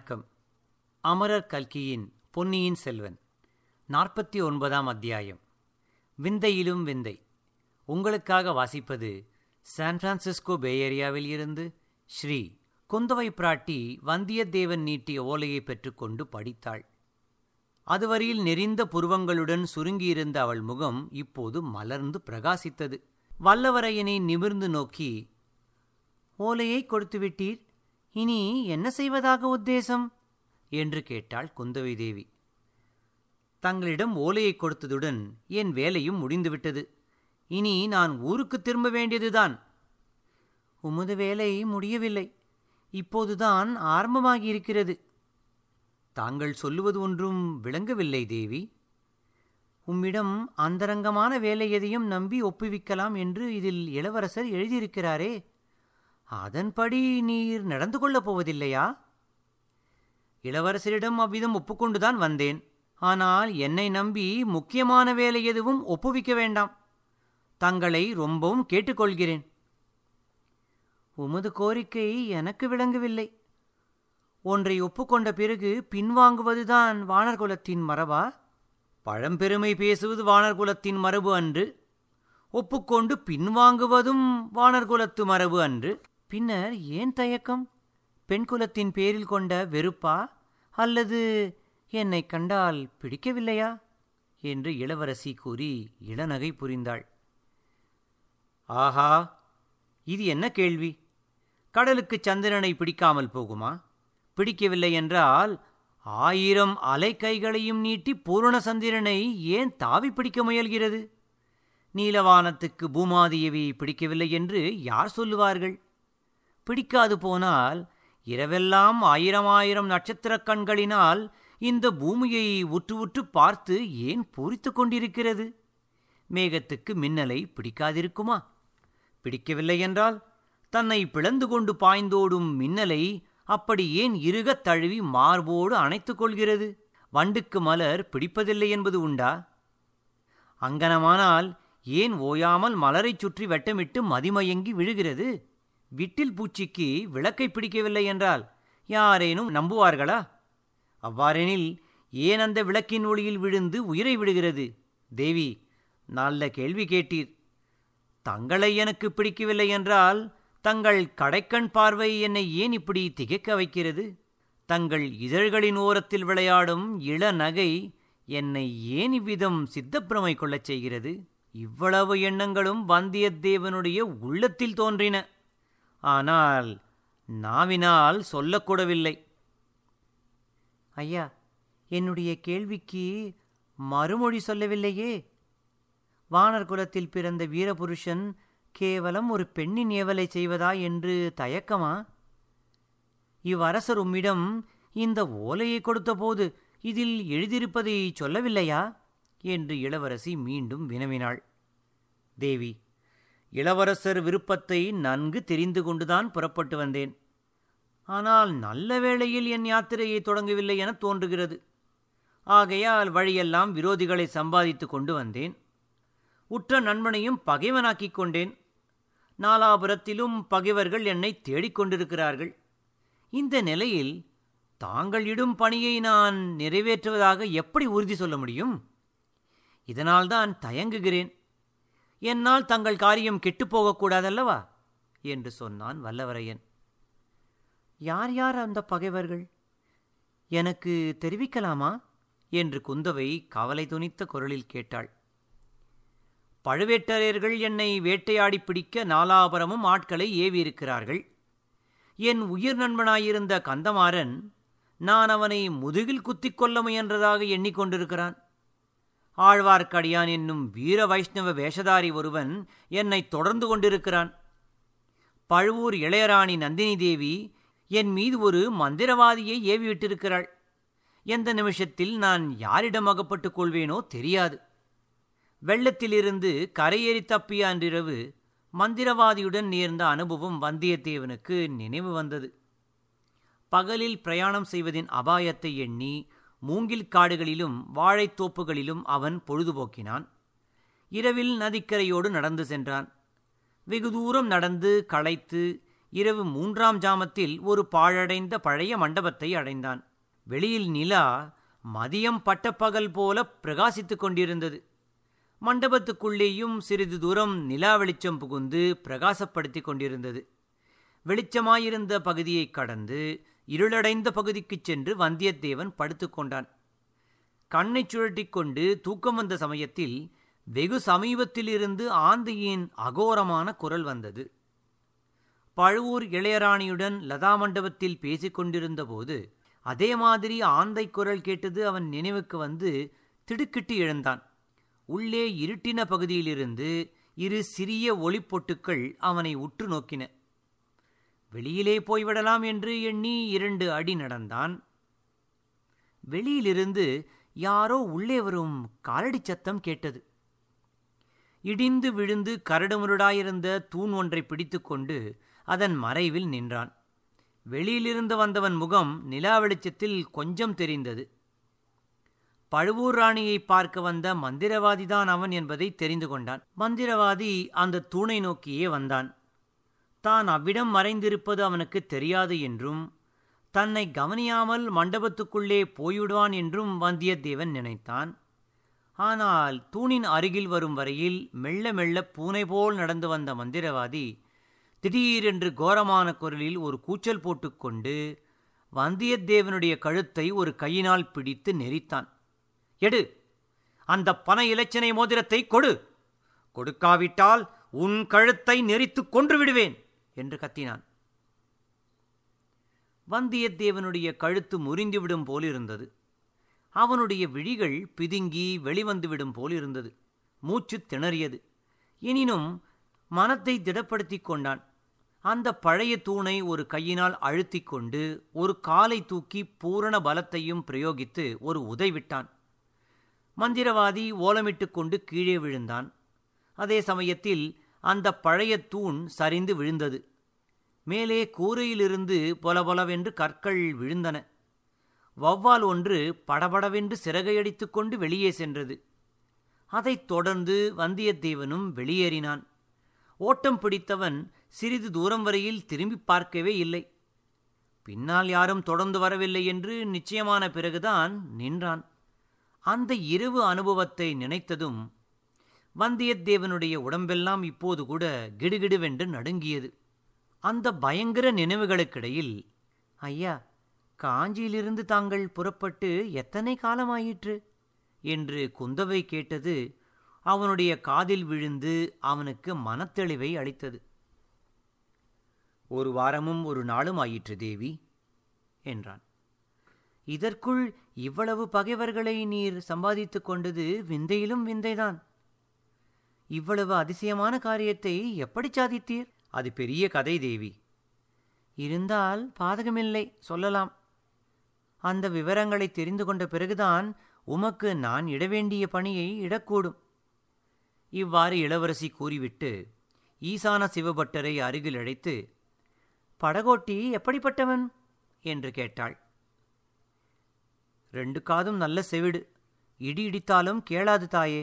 வணக்கம். அமரர் கல்கியின் பொன்னியின் செல்வன் 49ஆம் அத்தியாயம். விந்தையிலும் விந்தை. உங்களுக்காக வாசிப்பது சான் பிரான்சிஸ்கோ பே ஏரியாவில் இருந்து ஸ்ரீ. குந்தவை பிராட்டி வந்தியத்தேவன் நீட்டிய ஓலையை பெற்றுக்கொண்டு படித்தாள். அதுவரையில் நெறிந்த புருவங்களுடன் சுருங்கியிருந்த அவள் முகம் இப்போது மலர்ந்து பிரகாசித்தது. வல்லவரையனை நிமிர்ந்து நோக்கி, ஓலையை கொடுத்துவிட்டீர், இனி என்ன செய்வதாக உத்தேசம் என்று கேட்டாள் குந்தவை தேவி. தங்களிடம் ஓலையை கொடுத்ததுடன் என் வேலையும் முடிந்துவிட்டது. இனி நான் ஊருக்கு திரும்ப வேண்டியதுதான். உமது வேலை முடியவில்லை, இப்போதுதான் ஆரம்பமாகியிருக்கிறது. தாங்கள் சொல்லுவது ஒன்றும் விளங்கவில்லை தேவி. உம்மிடம் அந்தரங்கமான வேலை எதையும் நம்பி ஒப்புவிக்கலாம் என்று இதில் இளவரசர் எழுதியிருக்கிறாரே, அதன்படி நீர் நடந்து கொள்ளப் போவதில்லையா? இளவரசரிடம் அவ்விதம் ஒப்புக்கொண்டுதான் வந்தேன். ஆனால் என்னை நம்பி முக்கியமான வேலை எதுவும் ஒப்புவிக்க வேண்டாம். தங்களை ரொம்பவும் கேட்டுக்கொள்கிறேன். உமது கோரிக்கை எனக்கு விளங்கவில்லை. ஒன்றை ஒப்புக்கொண்ட பிறகு பின்வாங்குவதுதான் வானர்குலத்தின் மரபா? பழம்பெருமை பேசுவது வானர்குலத்தின் மரபு அன்று. ஒப்புக்கொண்டு பின்வாங்குவதும் வானர்குலத்து மரபு அன்று. பின்னர் ஏன் தயக்கம்? பெண்குலத்தின் பேரில் கொண்ட வெறுப்பா, அல்லது என்னை கண்டால் பிடிக்கவில்லையா என்று இளவரசி கூறி இளநகை புரிந்தாள். ஆஹா, இது என்ன கேள்வி? கடலுக்கு சந்திரனை பிடிக்காமல் போகுமா? பிடிக்கவில்லை என்றால் 1000 அலைக்கைகளையும் நீட்டி பூரண சந்திரனை ஏன் தாவி பிடிக்க முயல்கிறது? நீலவானத்துக்கு பூமாதேவியை பிடிக்கவில்லை என்று யார் சொல்லுவார்கள்? பிடிக்காது போனால் இரவெல்லாம் 1000 நட்சத்திரக் கண்களினால் இந்த பூமியை உற்று உற்று பார்த்து ஏன் பூரித்து கொண்டிருக்கிறது? மேகத்துக்கு மின்னலை பிடிக்காதிருக்குமா? பிடிக்கவில்லை என்றால் தன்னை பிளந்து கொண்டு பாய்ந்தோடும் மின்னலை அப்படி ஏன் இறுகத் தழுவி மார்போடு அணைத்துக் கொள்கிறது? வண்டுக்கு மலர் பிடிப்பதில்லை என்பது உண்டா? அங்கனமானால் ஏன் ஓயாமல் மலரைச் சுற்றி வட்டமிட்டு மதிமயங்கி விழுகிறது? விட்டில் பூச்சிக்கு விளக்கை பிடிக்கவில்லை என்றால் யாரேனும் நம்புவார்களா? அவ்வாறெனில் ஏன் அந்த விளக்கின் ஒளியில் விழுந்து உயிரை விடுகிறது? தேவி, நல்ல கேள்வி கேட்டீர். தங்களை எனக்கு பிடிக்கவில்லை என்றால் தங்கள் கடைக்கண் பார்வை என்னை ஏன் இப்படி திகைக்க வைக்கிறது? தங்கள் இதழ்களின் ஓரத்தில் விளையாடும் இளநகை என்னை ஏன் இவ்விதம் சித்தப்பிரமை கொள்ளச் செய்கிறது? இவ்வளவு எண்ணங்களும் வந்தியத்தேவனுடைய உள்ளத்தில் தோன்றின. ஆனால் நாவினால் சொல்லக்கூடவில்லை. ஐயா, என்னுடைய கேள்விக்கு மறுமொழி சொல்லவில்லையே. வானர் குலத்தில் பிறந்த வீரபுருஷன் கேவலம் ஒரு பெண்ணின் ஏவலை செய்வதா என்று தயக்கமா? இவ்வரசர் உம்மிடம் இந்த ஓலையை கொடுத்தபோது இதில் எழுதியிருப்பதை சொல்லவில்லையா என்று இளவரசி மீண்டும் வினவினாள். தேவி, இளவரசர் விருப்பத்தை நன்கு தெரிந்து கொண்டுதான் புறப்பட்டு வந்தேன். ஆனால் நல்ல வேளையில் என் யாத்திரையை தொடங்கவில்லை என தோன்றுகிறது. ஆகையால் வழியெல்லாம் விரோதிகளை சம்பாதித்து கொண்டு வந்தேன். உற்ற நண்பனையும் பகைவனாக்கிக் கொண்டேன். நாலாபுரத்திலும் பகைவர்கள் என்னை தேடிக்கொண்டிருக்கிறார்கள். இந்த நிலையில் தாங்கள் இடும் பணியை நான் நிறைவேற்றுவதாக எப்படி உறுதி சொல்ல முடியும்? இதனால்தான் தயங்குகிறேன். என்னால் தங்கள் காரியம் கெட்டுப்போகக்கூடாதல்லவா என்று சொன்னான் வல்லவரையன். யார் யார் அந்த பகைவர்கள்? எனக்கு தெரிவிக்கலாமா என்று குந்தவை கவலை துணித்த குரலில் கேட்டாள். பழுவேட்டரையர்கள் என்னை வேட்டையாடி பிடிக்க நாலாபுரமும் ஆட்களை ஏவியிருக்கிறார்கள். என் உயிர் நண்பனாயிருந்த கந்தமாறன் நான் அவனை முதுகில் குத்திக் கொள்ள முயன்றதாக எண்ணிக்கொண்டிருக்கிறான். ஆழ்வார்க்கடியான் என்னும் வீர வைஷ்ணவ வேஷதாரி ஒருவன் என்னை தொடர்ந்து கொண்டிருக்கிறான். பழுவூர் இளையராணி நந்தினி தேவி என் மீது ஒரு மந்திரவாதியை ஏவிவிட்டிருக்கிறாள். எந்த நிமிஷத்தில் நான் யாரிடம் அகப்பட்டுக் கொள்வேனோ தெரியாது. வெள்ளத்திலிருந்து கரையேறி தப்பிய அன்றிரவு மந்திரவாதியுடன் நேர்ந்த அனுபவம் வந்தியத்தேவனுக்கு நினைவு வந்தது. பகலில் பிரயாணம் செய்வதின் அபாயத்தை எண்ணி மூங்கில் காடுகளிலும் வாழைத்தோப்புகளிலும் அவன் பொழுதுபோக்கினான். இரவில் நதிக்கரையோடு நடந்து சென்றான். வெகு தூரம் நடந்து களைத்து இரவு 3ஆம் ஜாமத்தில் ஒரு பாழடைந்த பழைய மண்டபத்தை அடைந்தான். வெளியில் நிலா மதியம் பட்டப்பகல் போல பிரகாசித்துக் கொண்டிருந்தது. மண்டபத்துக்குள்ளேயும் சிறிது தூரம் நிலா வெளிச்சம் புகுந்து பிரகாசப்படுத்திக் கொண்டிருந்தது. வெளிச்சமாயிருந்த பகுதியை கடந்து இருளடைந்த பகுதிக்குச் சென்று வந்தியத்தேவன் படுத்துக்கொண்டான். கண்ணை சுழட்டிக் கொண்டு தூக்கம் வந்த சமயத்தில் வெகு சமீபத்திலிருந்து ஆந்தையின் அகோரமான குரல் வந்தது. பழுவூர் இளையராணியுடன் லதா மண்டபத்தில் பேசிக் கொண்டிருந்த போது அதே மாதிரி ஆந்தை குரல் கேட்டது அவன் நினைவுக்கு வந்து திடுக்கிட்டு எழுந்தான். உள்ளே இருட்டின பகுதியிலிருந்து 2 சிறிய ஒளிப்பொட்டுக்கள் அவனை உற்று நோக்கின. வெளியிலே போய்விடலாம் என்று எண்ணி 2 அடி நடந்தான். வெளியிலிருந்து யாரோ உள்ளே வரும் காலடி சத்தம் கேட்டது. இடிந்து விழுந்து கரடுமுரடாயிருந்த தூண் ஒன்றை பிடித்துக்கொண்டு அதன் மறைவில் நின்றான். வெளியிலிருந்து வந்தவன் முகம் நிலா வெளிச்சத்தில் கொஞ்சம் தெரிந்தது. பழுவூர் ராணியை பார்க்க வந்த மந்திரவாதிதான் அவன் என்பதை தெரிந்து கொண்டான். மந்திரவாதி அந்த தூணை நோக்கியே வந்தான். தான் அவ்விடம் மறைந்திருப்பது அவனுக்கு தெரியாது என்றும் தன்னை கவனியாமல் மண்டபத்துக்குள்ளே போய்விடுவான் என்றும் வந்தியத்தேவன் நினைத்தான். ஆனால் தூணின் அருகில் வரும் வரையில் மெல்ல மெல்ல பூனை போல் நடந்து வந்த மந்திரவாதி திடீரென்று கோரமான குரலில் ஒரு கூச்சல் போட்டுக்கொண்டு வந்தியத்தேவனுடைய கழுத்தை ஒரு கையினால் பிடித்து நெரித்தான். எடு, அந்த பனை இலச்சினை மோதிரத்தை கொடு, கொடுக்காவிட்டால் உன் கழுத்தை நெரித்து கொன்று விடுவேன் என்று கத்தினான். வந்தியத்தேவனுடைய கழுத்து முறிந்துவிடும் போலிருந்தது. அவனுடைய விழிகள் பிதுங்கி வெளிவந்துவிடும் போலிருந்தது. மூச்சு திணறியது. எனினும் மனத்தை திடப்படுத்திக் கொண்டான். அந்த பழைய தூணை ஒரு கையினால் அழுத்தி கொண்டு ஒரு காலை தூக்கி பூரண பலத்தையும் பிரயோகித்து ஒரு உதைவிட்டான். மந்திரவாதி ஓலமிட்டு கொண்டு கீழே விழுந்தான். அதே சமயத்தில் அந்த பழைய தூண் சரிந்து விழுந்தது. மேலே கூரையிலிருந்து பொலபொலவென்று கற்கள் விழுந்தன. வௌவால் ஒன்று படபடவென்று சிறகையடித்து கொண்டு வெளியே சென்றது. அதைத் தொடர்ந்து வந்தியத்தேவனும் வெளியேறினான். ஓட்டம் பிடித்தவன் சிறிது தூரம் வரையில் திரும்பி பார்க்கவே இல்லை. பின்னால் யாரும் தொடர்ந்து வரவில்லை என்று நிச்சயமான பிறகுதான் நின்றான். அந்த இரவு அனுபவத்தை நினைத்ததும் வந்தியத்தேவனுடைய உடம்பெல்லாம் இப்போது கூட கிடுகிடுவென்று நடுங்கியது. அந்த பயங்கர நினைவுகளுக்கிடையில், ஐயா, காஞ்சியிலிருந்து தாங்கள் புறப்பட்டு எத்தனை காலமாயிற்று என்று குந்தவை கேட்டது அவனுடைய காதில் விழுந்து அவனுக்கு மனத்தெளிவை அளித்தது. 1 வாரமும் 1 நாளும் ஆயிற்று தேவி என்றான். இதற்குள் இவ்வளவு பகைவர்களை நீர் சம்பாதித்து கொண்டது விந்தையிலும் விந்தைதான். இவ்வளவு அதிசயமான காரியத்தை எப்படி சாதித்தீர்? அது பெரிய கதை தேவி. இருந்தால் பாதகமில்லை, சொல்லலாம். அந்த விவரங்களை தெரிந்து கொண்ட பிறகுதான் உமக்கு நான் இடவேண்டிய பணியை இடக்கூடும். இவ்வாறு இளவரசி கூறிவிட்டு ஈசான சிவபட்டரை அருகில் அழைத்து, படகோட்டி எப்படிப்பட்டவன் என்று கேட்டாள். 2 காதும் நல்ல செவிடு, இடி இடித்தாலும் கேளாது தாயே.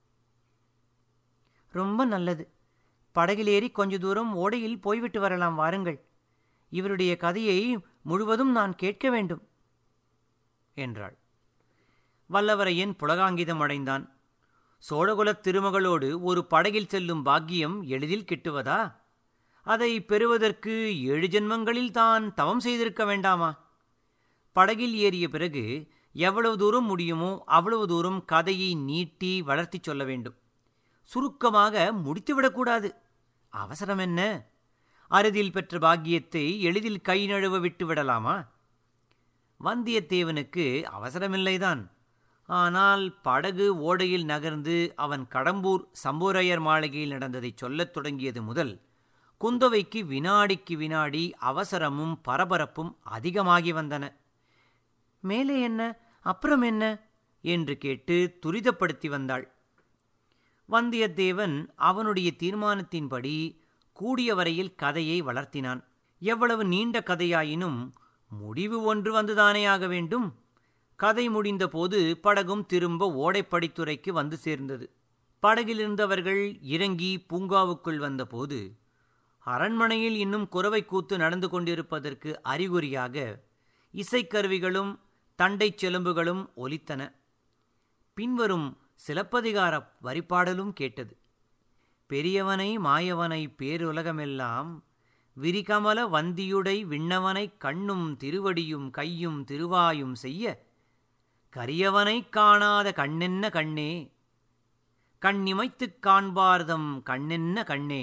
ரொம்ப நல்லது. படகிலேறி கொஞ்ச தூரம் ஓடையில் போய்விட்டு வரலாம், வாருங்கள். இவருடைய கதையை முழுவதும் நான் கேட்க வேண்டும் என்றாள். வல்லவரையன் புலகாங்கிதம் அடைந்தான். சோழகுலத் திருமகளோடு ஒரு படகில் செல்லும் பாக்கியம் எளிதில் கிட்டுவதா? அதை பெறுவதற்கு 7 ஜென்மங்களில் தான் தவம் செய்திருக்க வேண்டாமா? படகில் ஏறிய பிறகு எவ்வளவு தூரம் முடியுமோ அவ்வளவு தூரம் கதையை நீட்டி வளர்த்தி சொல்ல வேண்டும். சுருக்கமாக முடித்துவிடக்கூடாது. அவசரம் என்ன? அறுதியில் பெற்ற பாக்கியத்தை எளிதில் கை நழுவ விட்டு விடலாமா? வந்தியத்தேவனுக்கு அவசரமில்லைதான். ஆனால் படகு ஓடையில் நகர்ந்து அவன் கடம்பூர் சம்புரையர் மாளிகையில் நடந்ததை சொல்லத் தொடங்கியது முதல் குந்தவைக்கு வினாடிக்கு வினாடி அவசரமும் பரபரப்பும் அதிகமாகி வந்தன. மேலே என்ன, அப்புறம் என்ன என்று கேட்டு துரிதப்படுத்தி வந்தாள். வந்தியத்தேவன் அவனுடைய தீர்மானத்தின்படி கூடிய வரையில் கதையை வளர்த்தினான். எவ்வளவு நீண்ட கதையாயினும் முடிவு ஒன்று வந்துதானே ஆக வேண்டும். கதை முடிந்தபோது படகும் திரும்ப ஓடைப்படித்துறைக்கு வந்து சேர்ந்தது. படகிலிருந்தவர்கள் இறங்கி பூங்காவுக்குள் வந்தபோது அரண்மனையில் இன்னும் குரவை கூத்து நடந்து கொண்டிருப்பதற்கு அறிகுறியாக இசைக்கருவிகளும் தண்டைச் செலும்புகளும் ஒலித்தன. பின்வரும் சிலப்பதிகார வரிபாடலும் கேட்டது. பெரியவனை மாயவனை பேருலகமெல்லாம் விரிகமல வந்தியுடை விண்ணவனை கண்ணும் திருவடியும் கையும் திருவாயும் செய்ய கரியவனைக் காணாத கண்ணென்ன கண்ணே, கண்ணிமைத்துக் காண்பார்தம் கண்ணென்ன கண்ணே,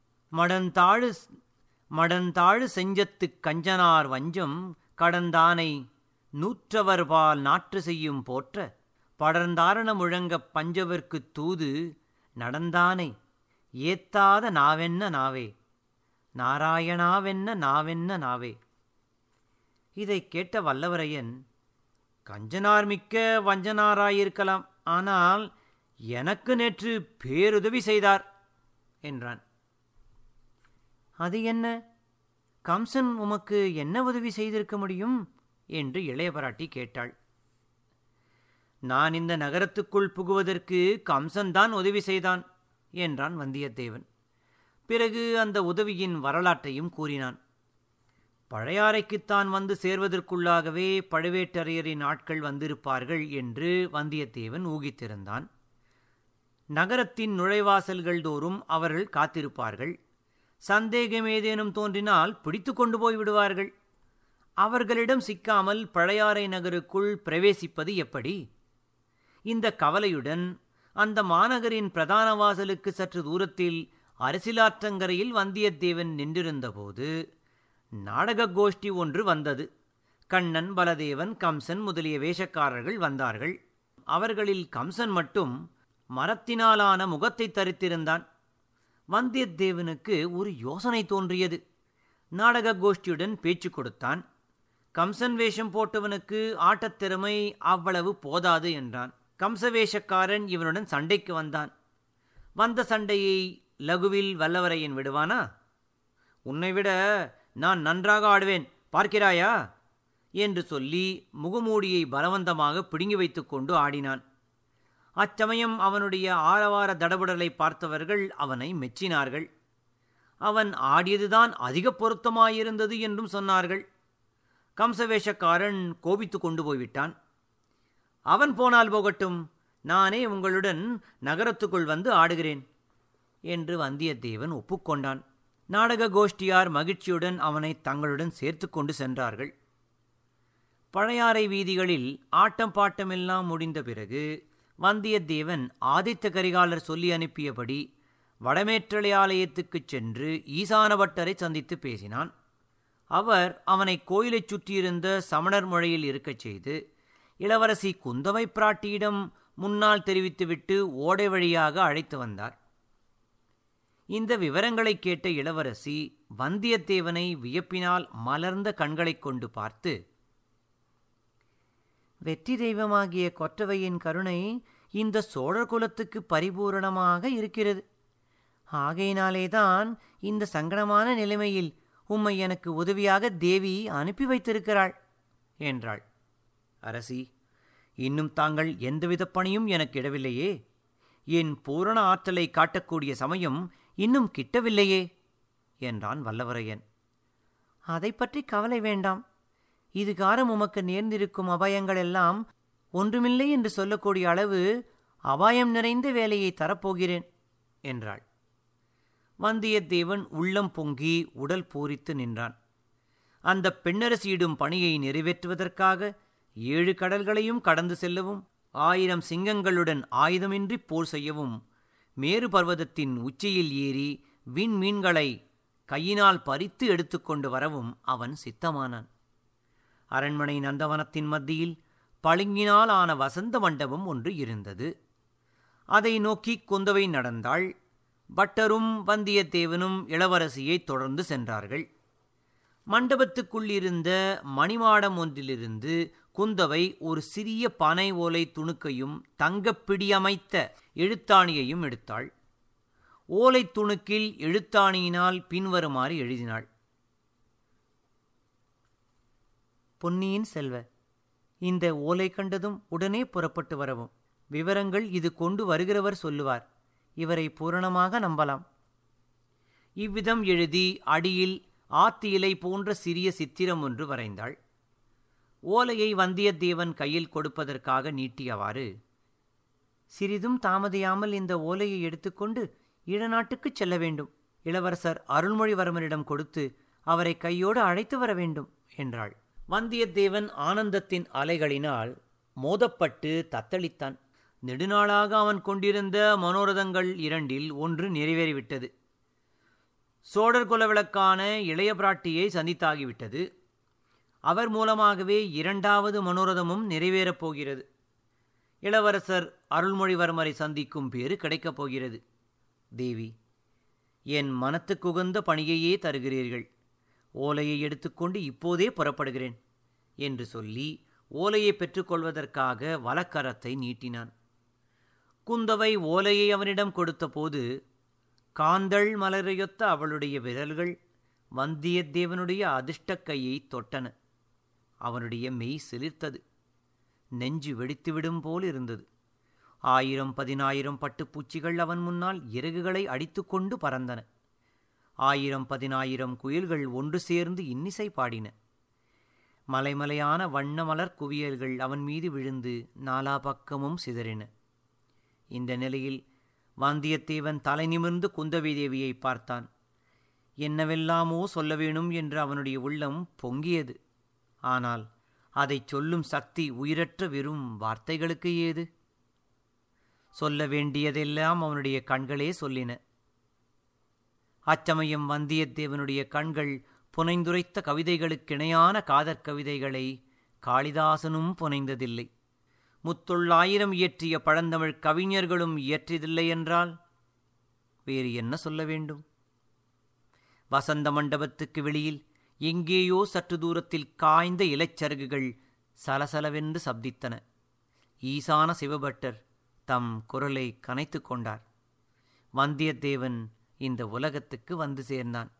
மடந்தாழு செஞ்சத்துக் கஞ்சனார் வஞ்சம் கடந்தானை நூற்றவர்பால் நாற்று செய்யும் போற்ற படர்ந்தாரண முழங்கப் பஞ்சவர்க்குத் தூது நடந்தானை ஏத்தாத நாவென்ன நாவே, நாராயணாவென்ன நாவென்ன நாவே. இதைக் கேட்ட வல்லவரையன், கஞ்சனார் மிக்க வஞ்சனாராயிருக்கலாம், ஆனால் எனக்கு நேற்று பேருதவி செய்தார் என்றான். அது என்ன? கம்சன் உமக்கு என்ன உதவி செய்திருக்க முடியும் என்று இளைய பிராட்டி கேட்டாள். நான் இந்த நகரத்துக்குள் புகுவதற்கு கம்சன்தான் உதவி செய்தான் என்றான் வந்தியத்தேவன். பிறகு அந்த உதவியின் வரலாற்றையும் கூறினான். பழையாறைக்குத்தான் வந்து சேர்வதற்குள்ளாகவே பழுவேட்டரையரின் ஆட்கள் வந்திருப்பார்கள் என்று வந்தியத்தேவன் ஊகித்திருந்தான். நகரத்தின் நுழைவாசல்கள் தோறும் அவர்கள் காத்திருப்பார்கள். சந்தேகம் ஏதேனும் தோன்றினால் பிடித்து கொண்டு போய் விடுவார்கள். அவர்களிடம் சிக்காமல் பழையாறை நகருக்குள் பிரவேசிப்பது எப்படி? இந்த கவலையுடன் அந்த மாநகரின் பிரதான வாசலுக்கு சற்று தூரத்தில் அரசிலாற்றங்கரையில் வந்தியத்தேவன் நின்றிருந்தபோது நாடக கோஷ்டி ஒன்று வந்தது. கண்ணன், பலதேவன், கம்சன் முதலிய வேஷக்காரர்கள் வந்தார்கள். அவர்களில் கம்சன் மட்டும் மரத்தினாலான முகத்தை தரித்திருந்தான். வந்தியத்தேவனுக்கு ஒரு யோசனை தோன்றியது. நாடக கோஷ்டியுடன் பேச்சு கொடுத்தான். கம்சன் வேஷம் போட்டவனுக்கு ஆட்டத்திறமை அவ்வளவு போதாது என்றான். கம்சவேஷக்காரன் இவனுடன் சண்டைக்கு வந்தான். வந்த சண்டையை லகுவில் வல்லவரையன் விடுவானா? உன்னை விட நான் நன்றாக ஆடுவேன், பார்க்கிறாயா என்று சொல்லி முகமூடியை பலவந்தமாக பிடுங்கி வைத்துக் கொண்டு ஆடினான். அச்சமயம் அவனுடைய ஆரவார தடபுடலை பார்த்தவர்கள் அவனை மெச்சினார்கள். அவன் ஆடியதுதான் அதிக பொருத்தமாயிருந்தது என்றும் சொன்னார்கள். கம்சவேஷக்காரன் கோபித்து கொண்டு போய்விட்டான். அவன் போனால் போகட்டும், நானே உங்களுடன் நகரத்துக்குள் வந்து ஆடுகிறேன் என்று வந்தியத்தேவன் ஒப்புக்கொண்டான். நாடக கோஷ்டியார் மகிழ்ச்சியுடன் அவனை தங்களுடன் சேர்த்து கொண்டு சென்றார்கள். பழையாறை வீதிகளில் ஆட்டம் பாட்டமெல்லாம் முடிந்த பிறகு வந்தியத்தேவன் ஆதித்த கரிகாலர் சொல்லி அனுப்பியபடி வடமேற்றலை ஆலயத்துக்குச் சென்று ஈசான பட்டரை சந்தித்து பேசினான். அவர் அவனை கோயிலைச் சுற்றியிருந்த சமணர் முறையில் இருக்கச் செய்து இளவரசி குந்தவை பிராட்டியிடம் முன்னால் தெரிவித்துவிட்டு ஓடை வழியாக அழைத்து வந்தார். இந்த விவரங்களை கேட்ட இளவரசி வந்தியத்தேவனை வியப்பினால் மலர்ந்த கண்களைக் கொண்டு பார்த்து, வெற்றி தெய்வமாகிய கொற்றவையின் கருணை இந்த சோழர் குலத்துக்கு பரிபூரணமாக இருக்கிறது. ஆகையினாலேதான் இந்த சங்கடமான நிலைமையில் உம்மை எனக்கு உதவியாக தேவி அனுப்பி வைத்திருக்கிறாள் என்றாள். அரசி, இன்னும் தாங்கள் எந்தவித பணியும் எனக்கு இடவில்லையே. என் பூரண ஆற்றலை காட்டக்கூடிய சமயம் இன்னும் கிட்டவில்லையே என்றான் வல்லவரையன். அதை பற்றி கவலை வேண்டாம். இதுகாரம் உமக்கு நேர்ந்திருக்கும் அபாயங்கள் எல்லாம் ஒன்றுமில்லை என்று சொல்லக்கூடிய அளவு அபாயம் நிறைந்த வேலையை தரப்போகிறேன் என்றாள். வந்தியத்தேவன் உள்ளம் பொங்கி உடல் பூரித்து நின்றான். அந்த பெண்ணரசியிடும் பணியை நிறைவேற்றுவதற்காக 7 கடல்களையும் கடந்து செல்லவும், 1000 சிங்கங்களுடன் ஆயுதமின்றி போர் செய்யவும், மேரு பர்வதத்தின் உச்சியில் ஏறி விண்மீன்களை கையினால் பறித்து எடுத்துக்கொண்டு வரவும் அவன் சித்தமானான். அரண்மனை நந்தவனத்தின் மத்தியில் பளிங்கினால் ஆன வசந்த மண்டபம் ஒன்று இருந்தது. அதை நோக்கி குந்தவை நடந்தாள். பட்டரும் வந்தியத்தேவனும் இளவரசியை தொடர்ந்து சென்றார்கள். மண்டபத்துக்குள்ளிருந்த மணிமாடம் ஒன்றிலிருந்து குந்தவை ஒரு சிறிய பனை ஓலை துணுக்கையும் தங்கப்பிடியமைத்த எழுத்தாணியையும் எடுத்தாள். ஓலை துணுக்கில் எழுத்தாணியினால் பின்வருமாறு எழுதினாள்: பொன்னியின் செல்வ, இந்த ஓலை கண்டதும் உடனே புறப்பட்டு வரவும். விவரங்கள் இது கொண்டு வருகிறவர் சொல்லுவார். இவரை பூரணமாக நம்பலாம். இவ்விதம் எழுதி அடியில் ஆத்தி இலை போன்ற சிறிய சித்திரம் ஒன்று வரைந்தாள். ஓலையை வந்தியத்தேவன் கையில் கொடுப்பதற்காக நீட்டியவாறு, சிறிதும் தாமதியாமல் இந்த ஓலையை எடுத்துக்கொண்டு ஈழநாட்டுக்குச் செல்ல வேண்டும். இளவரசர் அருள்மொழிவர்மனிடம் கொடுத்து அவரை கையோடு அழைத்து வர வேண்டும் என்றாள். வந்தியத்தேவன் ஆனந்தத்தின் அலைகளினால் மோதப்பட்டு தத்தளித்தான். நெடுநாளாக அவன் கொண்டிருந்த மனோரதங்கள் இரண்டில் ஒன்று நிறைவேறிவிட்டது. சோழர் குலவிளக்கான இளைய பிராட்டியை சந்தித்தாகிவிட்டது. அவர் மூலமாகவே இரண்டாவது மனோரதமும் நிறைவேறப் போகிறது. இளவரசர் அருள்மொழிவர்மரை சந்திக்கும் பேறு கிடைக்கப் போகிறது. தேவி, என் மனத்துக்குகந்த பணியையே தருகிறீர்கள். ஓலையை எடுத்துக்கொண்டு இப்போதே புறப்படுகிறேன் என்று சொல்லி ஓலையை பெற்றுக்கொள்வதற்காக வலக்கரத்தை நீட்டினான். குந்தவை ஓலையை அவனிடம் கொடுத்தபோது காந்தள் மலரையொத்த அவளுடைய விரல்கள் வந்தியத்தேவனுடைய அதிர்ஷ்டக் கையை தொட்டன. அவனுடைய மெய் சிலிர்த்தது. நெஞ்சு வெடித்துவிடும் போல் இருந்தது. 1000 பட்டுப்பூச்சிகள் அவன் முன்னால் இறகுகளை அடித்துக்கொண்டு பறந்தன. 1000 குயில்கள் ஒன்று சேர்ந்து இன்னிசை பாடின. மலைமலையான வண்ண மலர் குவியல்கள் அவன் மீது விழுந்து நாலா பக்கமும் சிதறின. இந்த நிலையில் வந்தியத்தேவன் தலை நிமிர்ந்து குந்தவை தேவியை பார்த்தான். என்னவெல்லாமோ சொல்ல வேணும் என்று அவனுடைய உள்ளம் பொங்கியது. ஆனால் அதைச் சொல்லும் சக்தி உயிரற்ற வெறும் வார்த்தைகளுக்கு ஏது? சொல்ல வேண்டியதெல்லாம் அவனுடைய கண்களே சொல்லின. அச்சமயம் வந்தியத்தேவனுடைய கண்கள் புனைந்துரைத்த கவிதைகளுக்கிணையான காதற் கவிதைகளை காளிதாசனும் புனைந்ததில்லை. 300 இயற்றிய பழந்தமிழ் கவிஞர்களும் இயற்றியதில்லை என்றால் வேறு என்ன சொல்ல வேண்டும்? வசந்த மண்டபத்துக்கு வெளியில் எங்கேயோ சற்று தூரத்தில் காய்ந்த இலைச்சருகுகள் சலசலவென்று சப்தித்தன. ஈசான சிவபட்டர் தம் குரலை கனைத்து கொண்டார். வந்தியத்தேவன் இந்த உலகத்துக்கு வந்து சேர்ந்தான்.